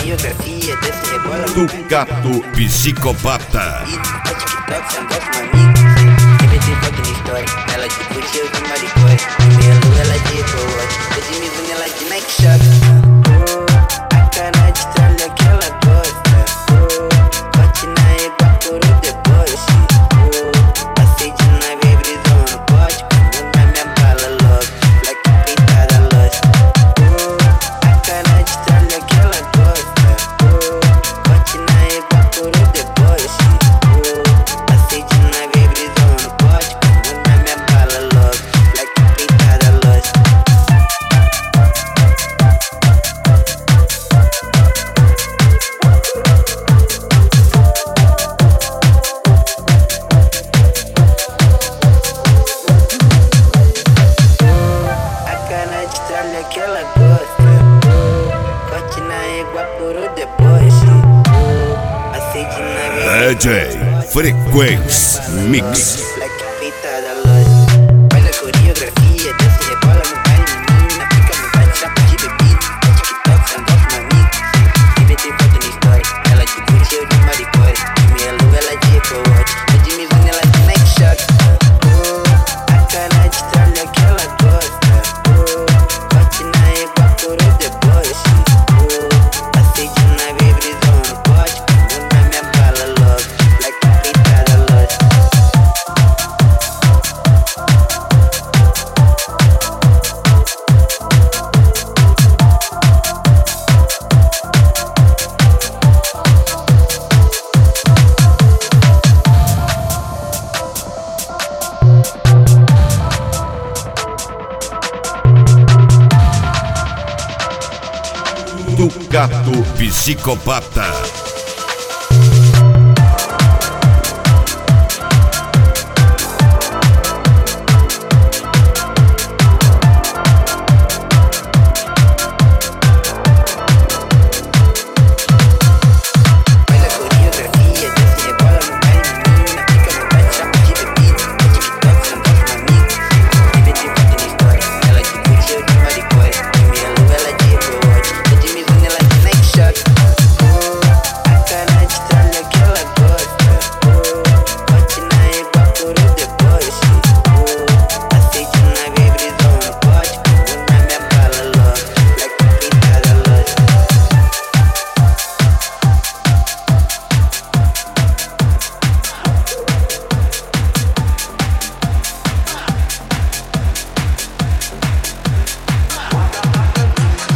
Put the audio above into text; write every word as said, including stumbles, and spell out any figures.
coreografia desse rebola. Ducato Psicopata. E a TikTok são gosto de amigo. Sempre tem foco na história. Ela de curte, eu de maricóia. Meia lua, ela de ecoate. Eu de me vendo, ela de Nike Shop. Oh, a cara de tralha que ela gosta. Oh, bate na égua, coro depois. Oh, passei de nave, brisão no pote. Quando na minha bala logo, black pintada loja. Oh, a cara de tralha que ela gosta. Oh, bate na égua, coro depois. Oh, passei de nave, brisão no pote. Quando na minha bala logo, black pintada loja. A cana de tralha que ela gosta. Corte na égua, coro depois. Passei de nave. D J Frequência Mix. Black pintada loja. Faz a coreografia, desce rebola no baile, menina. Fica no baile, chapa de bebida. É TikTok, são gosto de amigo. Sempre tem foto na história. Ela de curte, eu de maricóia. De meia lua, ela de ecoate. Eu de Mizuno, ela de Nike Shop. Oh, a cara de tralha que ela gosta. Oh, bate na égua, coro depois. Oh, passei de nave, brisão no pote. Quando na minha bala logo, black pintada loja. Ducato Psicopata.